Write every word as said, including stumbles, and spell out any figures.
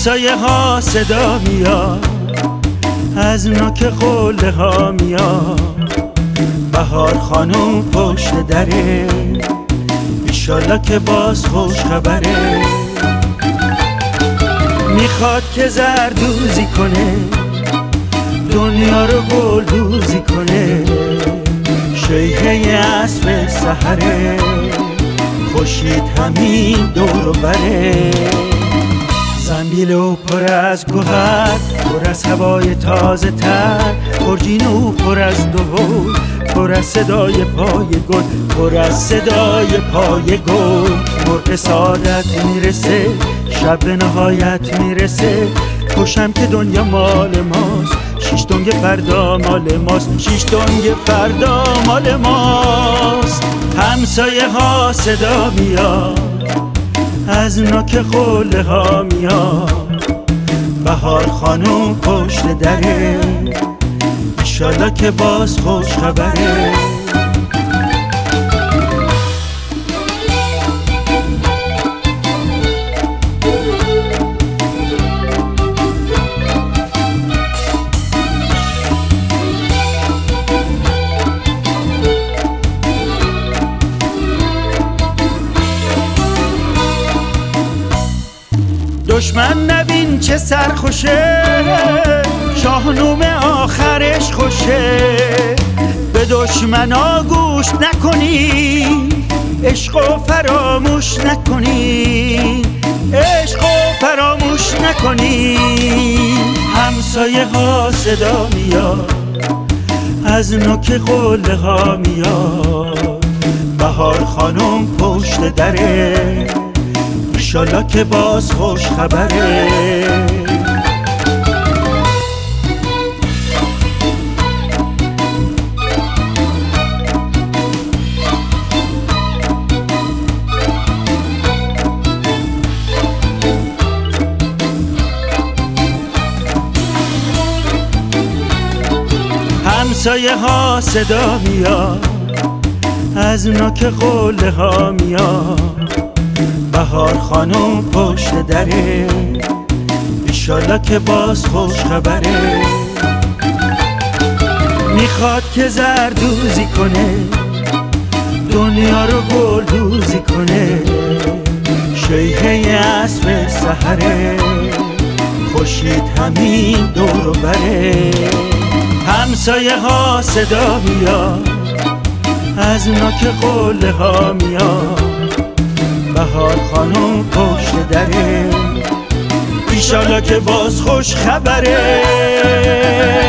همسایه ها صدا میاد، از نوک قله ها میاد، بهار خانوم پشت دره، ایشالا که باز خوش خبره. میخواد که زردوزی کنه، دنیا رو گلدوزی کنه، شیهه اسب سحره، خورشید همین دور و بره. زنبیل و پر از گوهر، پر از هوای تازه تر، خورجین و پر از دوهول، پر از صدای پای گل، پر از صدای پای گل. مرغ سعادت میرسه، شب به نهایت میرسه، خوشم که دنیا مال ماست، شیش دنگ فردا مال ماست، شیش دنگ فردا مال ماست. همسایه ها صدا میاد، از نوک قله ها میاد، بهار خانوم پشت دره، ایشالا که باز خوش خبره. دشمن نبین چه سرخوشه، شاهنوم آخرش خوشه. به دشمنا گوش نکنی، عشقو فراموش نکنی، عشقو فراموش نکنی. همسایه ها صدا میاد، از نوک قله ها میاد، بهار خانوم پشت دره، ایشالا که باز خوش خبره. همسایه ها صدا میاد، از نوک قله ها میاد، بهار خانوم پشت دره، ایشالا که باز خوش خبره. میخواد که زردوزی کنه، دنیا رو گلدوزی کنه، شیهه اسب سحره، خورشید همین دور و بره. همسایه ها صدا میاد، از نوک قله ها میاد، بهار خانوم پشت دره، ایشالا که باز خوش خبره.